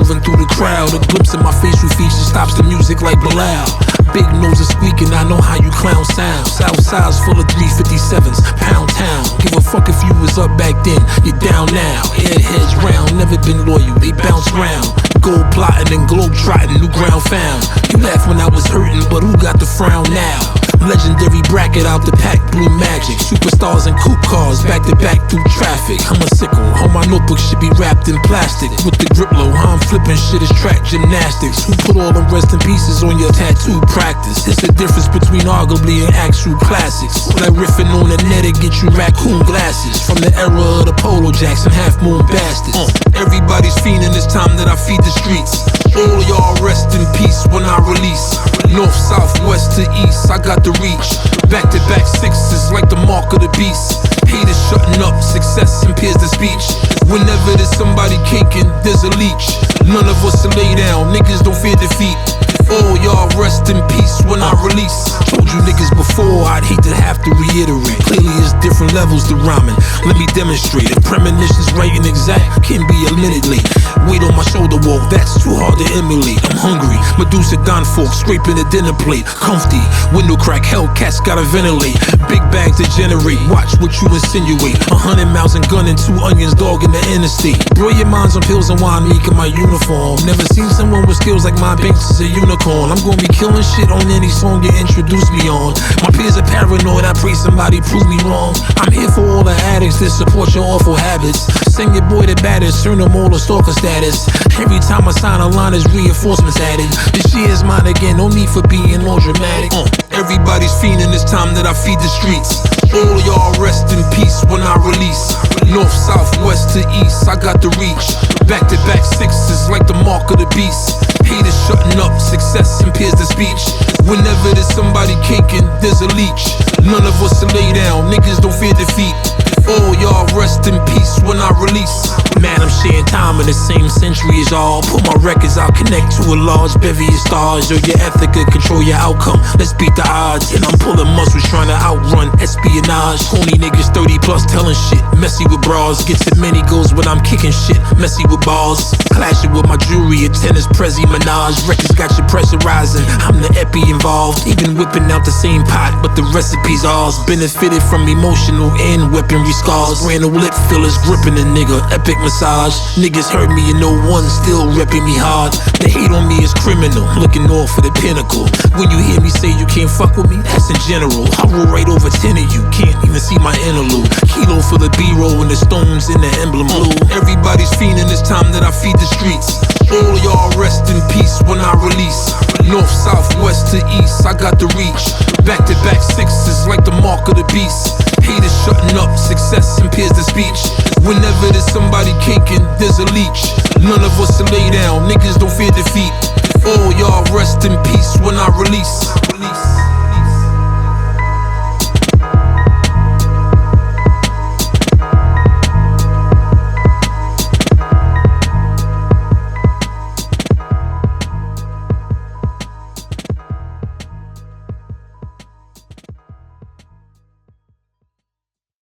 moving through the crowd. A glimpse of my facial features stops the music like Bilal. Big nose is squeaking, I know how you clown sound. Southside's full of 357s, pound town. Give a fuck if you was up back then, you're down now. Airheads round, never been loyal, they bounce round. Gold plotting and globe trotting, new ground found. You laughed when I was hurting, but who got the frown now? Legendary bracket out the pack, blue magic. Superstars and coupe cars, back to back through traffic. I'm a sickle, all my notebooks should be wrapped in plastic. With the grip low, how I'm flipping shit is track gymnastics. Who put all them rest in pieces on your tattoo practice? It's the difference between arguably and actual classics. Like riffing on the net to get you raccoon glasses. From the era of the Polo Jacks and Half Moon Bastards. Everybody's fiending, it's time that I feed the streets. All y'all rest in peace when I release. North, south, west to east, I got the reach. Back to back sixes like the mark of the beast. Haters shutting up, success impairs the speech. Whenever there's somebody kinking, there's a leech. None of us will lay down, niggas don't fear defeat. All y'all rest in peace when I release. Told you niggas before, I'd hate to have to reiterate. Clearly it's different levels to rhyming, let me demonstrate. If premonitions right and exact, can be admittedly. Weight on my shoulder walk, that's too hard to emulate. I'm hungry, Medusa Don fork, scraping the dinner plate. Comfy, window crack, Hellcats gotta ventilate. Big bag to generate, watch what you insinuate. 100 miles and gun and 2 onions, dog in the interstate. Blow your minds on pills and wine, meek in my uniform. Never seen someone with skills like my Banks is a unicorn. I'm gonna be killing shit on any song you introduce me on. My peers are paranoid, I pray somebody prove me wrong. I'm here for all the addicts that support your awful habits. Send your boy to baddest, turn them all to stalker status. Every time I sign a line, there's reinforcements added. This year is mine again, no need for being more dramatic. Everybody's fiending, it's time that I feed the streets. All y'all rest in peace when I release. North, south, west to east, I got the reach. Back to back sixes like the mark of the beast. Haters shutting up, success impairs the speech. Whenever there's somebody kinking, there's a leech. None of us will lay down, niggas don't fear defeat. All y'all rest in peace when I release. Man, I'm sharing time in the same century as y'all. Put my records out, connect to a large bevy of stars. Yo, your ethic could control your outcome. Let's beat the odds. And I'm pulling muscles trying to outrun espionage. Horny niggas 30 plus telling shit. Messy with bras. Gets it many goals when I'm kicking shit. Messy with balls. Clashing with my jewelry. A tennis Prezi Minaj. Records got you pressurizing. I'm the epi involved. Even whipping out the same pot, but the recipe's ours. Benefited from emotional and weaponry scars. Brand new lip fillers gripping a nigga. Epic massage. Niggas hurt me and no one still repping me hard. The hate on me is criminal. Looking all for the pinnacle. When you hear me say you can't fuck with me, that's in general. I roll right over 10 of you. Can't even see my interlude. Kilo for the B-roll and the stones in the emblem blue. Everybody's fiending, it's time that I feed the streets. All y'all rest in peace when I release. North, south, west to east, I got the reach. Back to back sixes like the mark of the beast. Haters shutting up, success impairs the speech. Whenever there's somebody kinking, there's a leech. None of us will lay down, niggas don't fear defeat. All y'all rest in peace when I release.